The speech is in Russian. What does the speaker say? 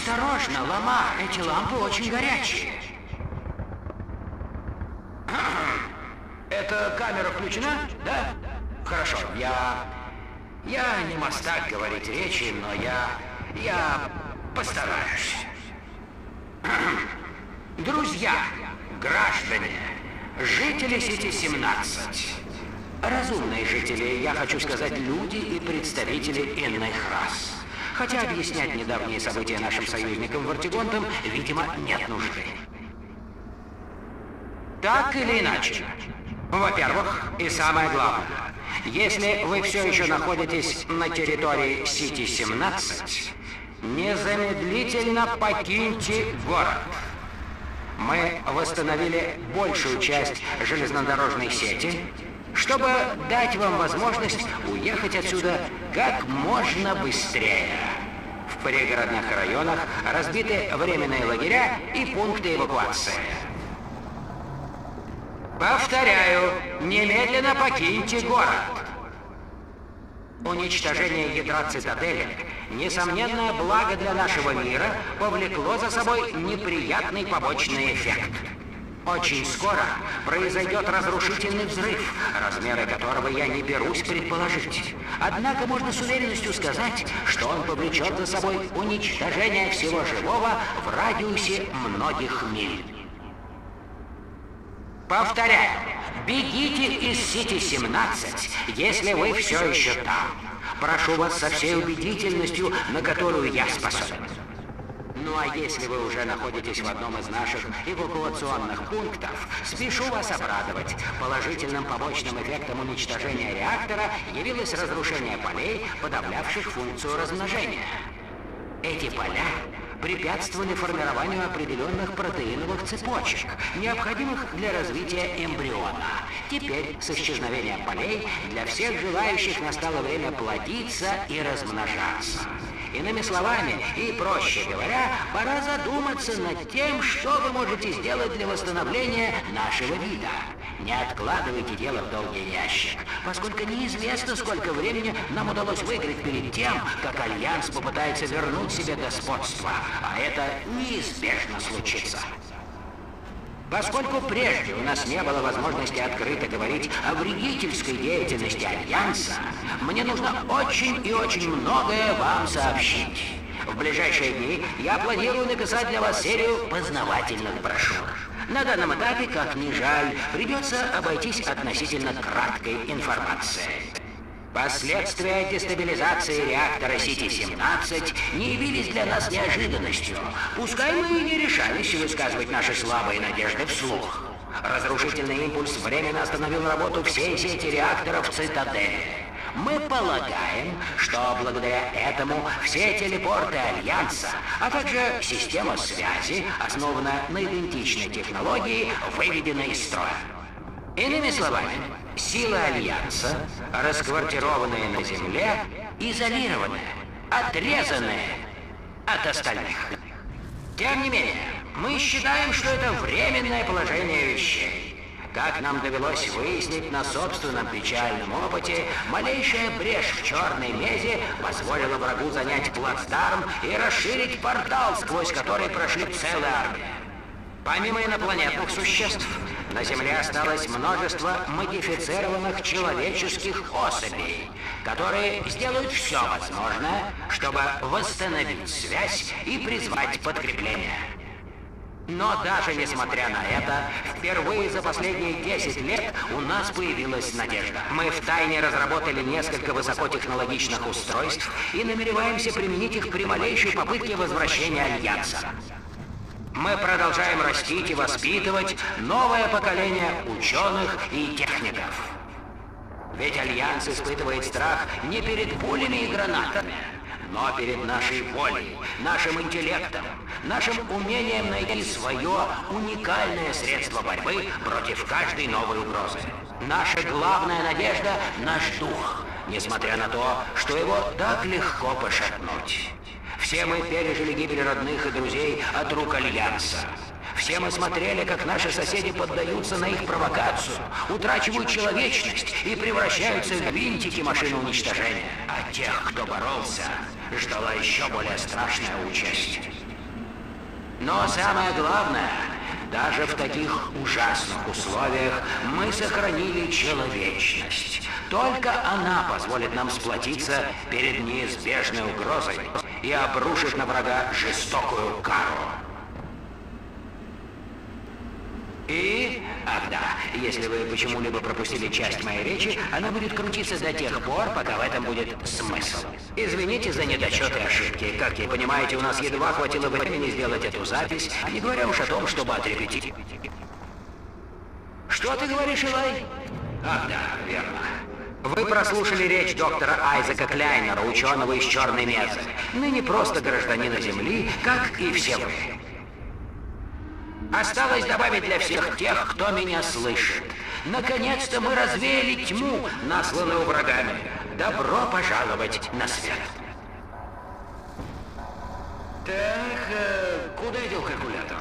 Осторожно, Лама, эти лампы очень горячие. Эта камера включена, да? Хорошо, я не мастак говорить речи, но я постараюсь. Друзья, граждане, жители Сити-17, разумные жители, я хочу сказать, люди и представители иных рас. Хотя объяснять недавние события нашим союзникам Вартигонтам, видимо, нет нужды. Так или иначе, во-первых, и самое главное, если вы все еще находитесь на территории Сити-17, незамедлительно покиньте город. Мы восстановили большую часть железнодорожной сети, чтобы дать вам возможность уехать отсюда как можно быстрее. В пригородных районах разбиты временные лагеря и пункты эвакуации. Повторяю, немедленно покиньте город. Уничтожение ядра цитадели, несомненное благо для нашего мира, повлекло за собой неприятный побочный эффект. Очень скоро произойдет разрушительный взрыв, размеры которого я не берусь предположить. Однако можно с уверенностью сказать, что он повлечет за собой уничтожение всего живого в радиусе многих миль. Повторяю, бегите из Сити-17, если вы все еще там. Прошу вас со всей убедительностью, на которую я способен. Ну а если вы уже находитесь в одном из наших эвакуационных пунктов, спешу вас обрадовать. Положительным побочным эффектом уничтожения реактора явилось разрушение полей, подавлявших функцию размножения. Эти поля препятствовали формированию определенных протеиновых цепочек, необходимых для развития эмбриона. Теперь, с исчезновением полей, для всех желающих настало время плодиться и размножаться. Иными словами, и проще говоря, пора задуматься над тем, что вы можете сделать для восстановления нашего вида. Не откладывайте дело в долгий ящик, поскольку неизвестно, сколько времени нам удалось выиграть перед тем, как Альянс попытается вернуть себе господство, а это неизбежно случится. Поскольку прежде у нас не было возможности открыто говорить о вредительской деятельности Альянса, мне нужно очень и очень многое вам сообщить. В ближайшие дни я планирую написать для вас серию познавательных брошюр. На данном этапе, как ни жаль, придется обойтись относительно краткой информацией. Последствия дестабилизации реактора Сити-17 не явились для нас неожиданностью. Пускай мы и не решались высказывать наши слабые надежды вслух. Разрушительный импульс временно остановил работу всей сети реакторов Цитадели. Мы полагаем, что благодаря этому все телепорты Альянса, а также система связи, основанная на идентичной технологии, выведены из строя. Иными словами, силы Альянса, расквартированные на Земле, изолированы, отрезаны от остальных. Тем не менее, мы считаем, что это временное положение вещей. Как нам довелось выяснить на собственном печальном опыте, малейшая брешь в черной мезе позволила врагу занять плацдарм и расширить портал, сквозь который прошли целая армия. Помимо инопланетных существ, на Земле осталось множество модифицированных человеческих особей, которые сделают все возможное, чтобы восстановить связь и призвать подкрепление. Но даже несмотря на это, впервые за последние 10 лет у нас появилась надежда. Мы втайне разработали несколько высокотехнологичных устройств и намереваемся применить их при малейшей попытке возвращения Альянса. Мы продолжаем растить и воспитывать новое поколение ученых и техников. Ведь Альянс испытывает страх не перед пулями и гранатами, но перед нашей волей, нашим интеллектом, нашим умением найти свое уникальное средство борьбы против каждой новой угрозы. Наша главная надежда — наш дух, несмотря на то, что его так легко пошатнуть. Все мы пережили гибель родных и друзей от рук Альянса. Все мы смотрели, как наши соседи поддаются на их провокацию, утрачивают человечность и превращаются в винтики машины уничтожения. А тех, кто боролся, ждала еще более страшная участь. Но самое главное, даже в таких ужасных условиях мы сохранили человечность. Только она позволит нам сплотиться перед неизбежной угрозой и обрушить на врага жестокую кару. И, ах да, если вы почему-либо пропустили часть моей речи, она будет крутиться до тех пор, пока в этом будет смысл. Извините за недочеты и ошибки. Как вы понимаете, у нас едва хватило времени сделать эту запись, не говоря уж о том, чтобы отрепетировать. Что ты говоришь, Илай? Ах да, верно. Вы прослушали речь доктора Айзека Кляйнера, ученого из Черной Мезы, ныне просто гражданина Земли, как и все вы. Осталось добавить для всех тех, кто меня слышит. Наконец-то мы развеяли тьму, насланную врагами. Добро пожаловать на свет. Так, куда идет калькулятор?